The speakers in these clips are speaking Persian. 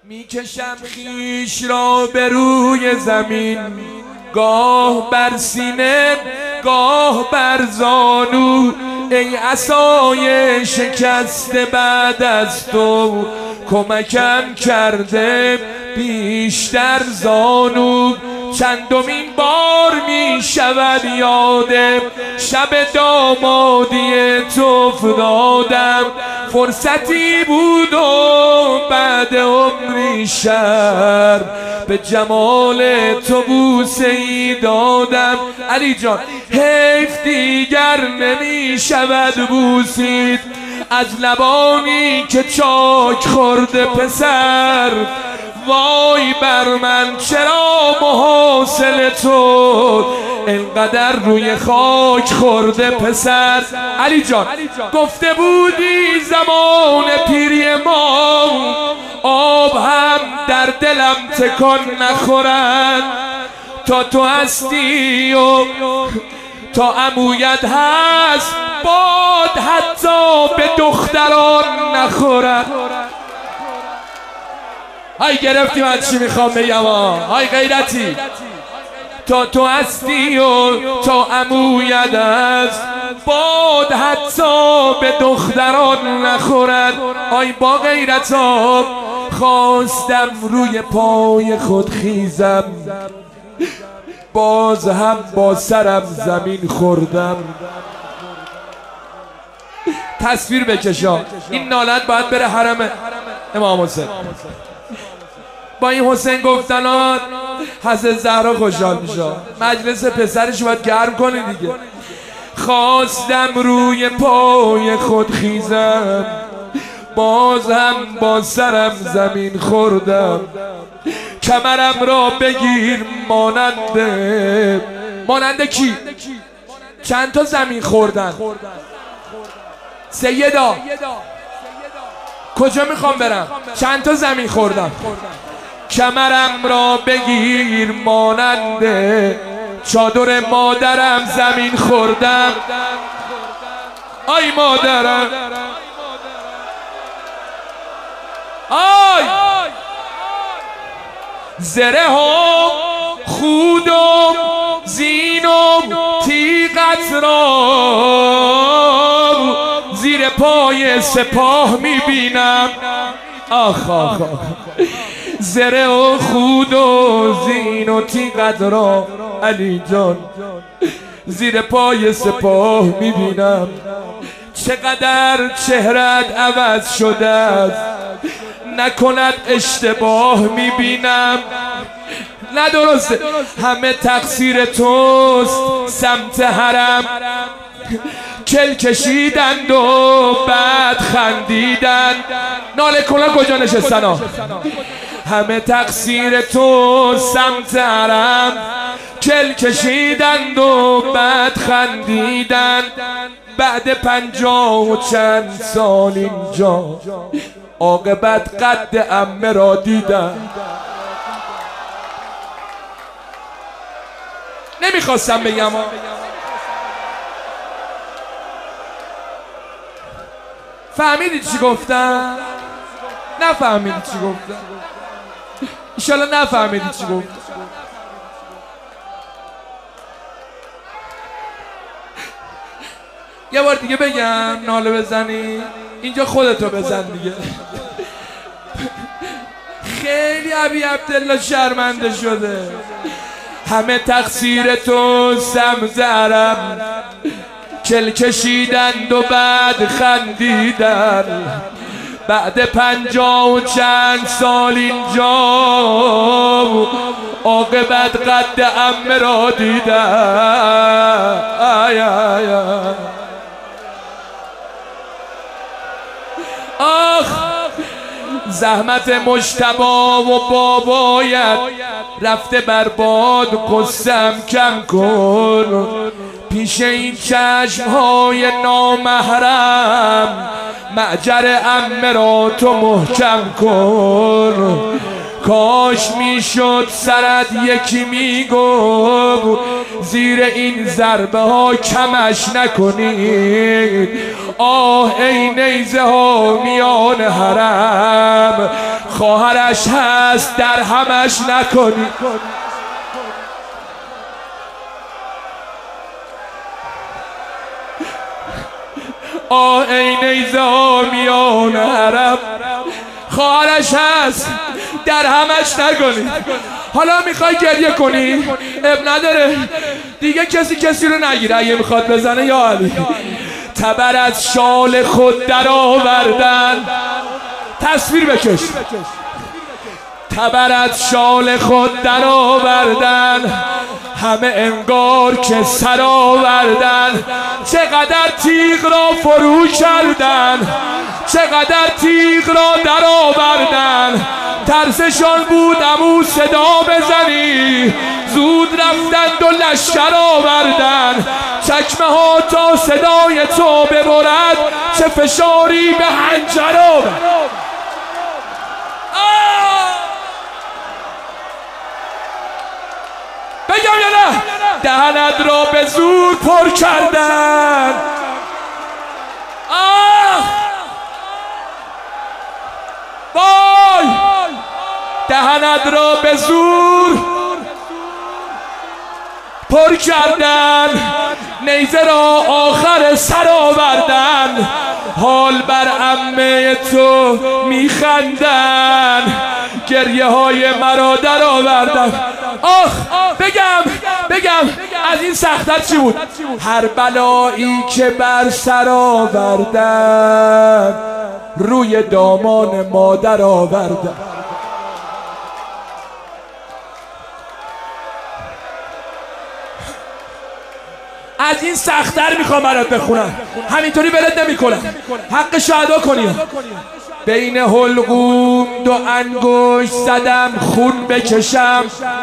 میکشم خیش را به روی زمین، گاه بر سینه گاه بر زانو. ای عصای شکسته بعد از تو، کمکم کرده بیشتر زانو. چندمین بار می شود یادم، شب دامادی تو افتادم. فرصتی بود و بعد عمری شر، به جمال تو بوسه ای دادم. علی جان حیف دیگر نمی شود بوسید از لبانی که چاک خورده پسر. وای بر من چرا محاصل تو اینقدر روی خاک خورده پسر. علی جان گفته بودی زمان پیری ما، آب هم در دلم تکان نخورد. تا تو هستی و تا عمویت هست، باد حتی به دختران نخورد. های گرفتی من چی میخوام بگم؟ های غیرتی تا تو هستی و تا عمویت است، باد حتی به دختران نخورد. های با غیرتا خواستم روی پای خود خیزم، باز هم با سرم زمین خوردم. تصویر بکشا، این نالت باید بره حرم امام حسین. با این حسین گفتنات حضرت زهرا خوشحال میشه، مجلس پسرش باید گرم کنی دیگه. خواستم روی پای خود خیزم، باز هم با سرم زمین خوردم. کمرم را بگیر ماننده کی؟ چند تا زمین خوردن؟ سیدا کجا میخوام برم؟ چند تا زمین خوردم؟ کمرم را بگیر ماننده چادر مادرم زمین خوردم. آی مادرم، آی زره هم خودم زینم تیغت را زیر پای سپاه میبینم. آخ آخ زره و خود و زین و تیغت را علی جان زیر پای سپاه میبینم. چقدر چهرت عوض شده است، نکند اشتباه میبینم. نه درسته، همه تقصیر توست. سمت حرم کل کشیدند و بعد خندیدند. ناله کنن کجا نشستن ها؟ همه تقصیر تو. سمت حرم کل کشیدند و بعد خندیدند. بعد 50 و چند سال اینجا عاقبت قد عمه را دیدن. نمیخواستم بگم فهمیدی چی گفتم؟ نفهمیدی چی گفتم؟ انشالله نفهمیدی چی گفتم. یه بار دیگه بگم ناله بزنی؟ اینجا خودتو بزن دیگه. خیلی ابی عبدالله شرمنده شده. همه تقصیر تو. سمت حرم کل کشیدند و بعد خندیدن. بعد 50 و چند سال اینجا عاقبت قد عمه را دیدن. آی آی آی آخ زحمت مجتبی و بابایت رفته برباد. قصم کم کن پیش این چشمهای نامحرم. معجر عمه را تو محکم کن. کاش میشد سرت یکی میگفت زیر این ضربه ها کمش نکنید. آه ای نیزه ها میان حرم، خواهرش هست در همش نکنی. آه ای نیزه میان حرم، خواهرش هست در همش نکنی. حالا میخوای گریه کنی اب نداره دیگه، کسی رو نگیره اگه میخواد بزنه. یا علی تبر از شال خود در آوردن، تصویر بکش. تبر از شال خود در آوردن، همه انگار که سر آوردن. چقدر تیغ را فرو کردن، چقدر تیغ را در آوردن. ترسشان بود عمو صدا بزنی، زود رفتند و لشکر آوردن. چکمه ها تا صدای تو ببرد، چه فشاری به حنجر آورد. بگم یا نه؟ دهنت را به زور پر کردن. وای دهنت را به زور پر کردن، نیزه را آخر سر آوردن. حال بر عمه تو میخندن، گریه های مرا در آوردن. آخ بگم از این سخت‌تر چی بود؟ هر بلایی که بر سر آوردن، روی دامان مادر آوردن. از این سخت‌تر میخوام برات بخونم، همینطوری ولت نمیکنم، حق شهدا کنی. بین حلقوم دو انگشت زدم خون بکشم.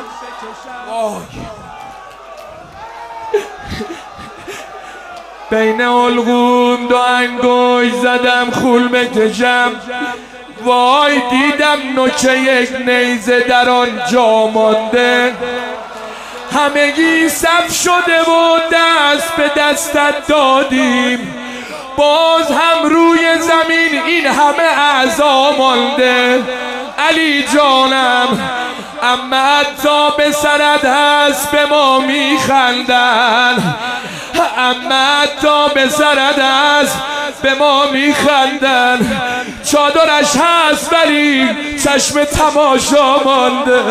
بین حلقوم دو انگشت زدم خون بکشم. وای دیدم نوچه یک نیزه در آنجا مانده. همگی صف شده و دست به دستت دادیم، باز هم روی زمین این همه اعضا مانده. علی جانم عمه تا به سرت هست به ما میخندن، عمه تا به سرت هست به ما میخندن. چادرش هست ولی چشم تماشا مانده.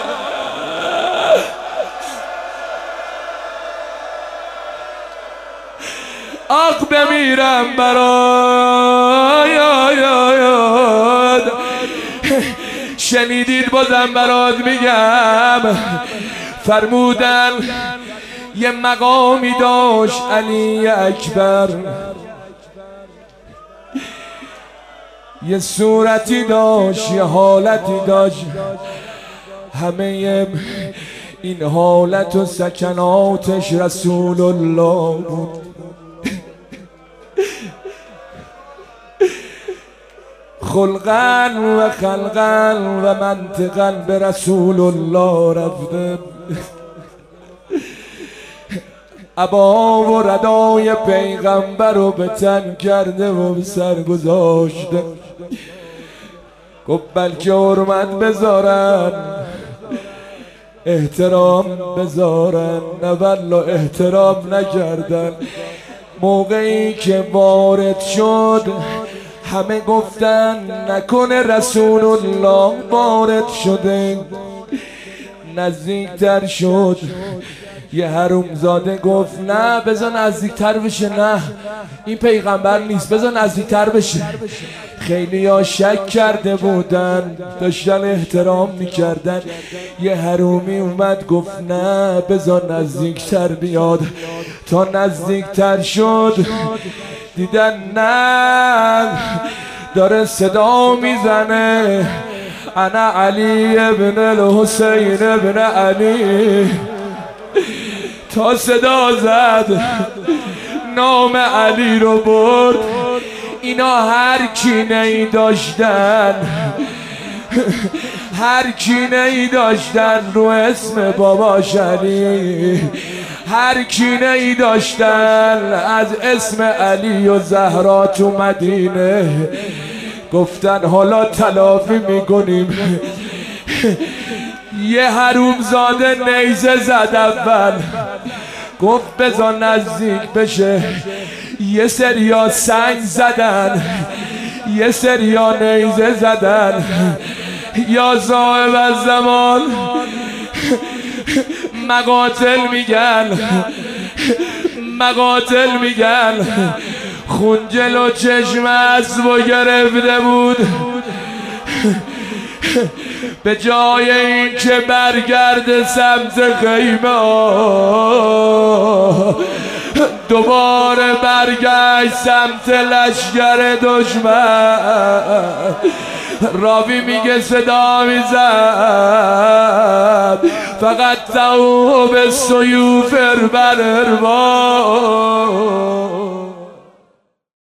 آق بمیرم برات. شنیدید بازم برات میگم، فرمودن یه مقامی داشت علی اکبر، یه صورتی داشت، یه حالتی داشت. همه این حالت و سکناتش رسول الله بود. خلقا و خلقا و منطقا به رسول الله رفته. عبا و ردای پیغمبر رو به تن کرده و به سر گذاشته. گفت بلکه حرمت بذارن، احترام بذارن، نه والله احترام نکردن. موقعی که وارد شد همه گفتن نکنه رسول الله وارد شده. نزدیکتر شد، یه حرومزاده گفت نه بذار نزدیکتر بشه، نه این پیغمبر نیست، بذار نزدیکتر بشه. خیلی ها شک کرده بودن، داشتن احترام میکردن. یه حرومی اومد گفت نه بذار نزدیکتر بیاد. تا نزدیکتر شد دیدن نه داره صدا میزنه، انا علی ابن الحسین ابن علی. تا صدا زد نام علی رو برد. اینا هر کینه‌ای داشتن، هر کینه‌ای داشتن رو اسم باباش علی، هر کینه‌ای داشتن از اسم علی و زهرا تو مدینه. گفتن حالا تلافی میکنیم. یه حرومزاده نیزه زد اول، گفت بذار نزدیک بشه. یه سریا سنگ زدن، یه سریا نیزه زدن. یا صاحب الزمان مقاتل میگن، مقاتل میگن خون جلو چشم اسبو گرفته بود. به جای این که برگرد سمت خیمه دوباره برگشت سمت لشگر دشمن. راوی میگه صدا میزد فقط تو به سیوف بربا.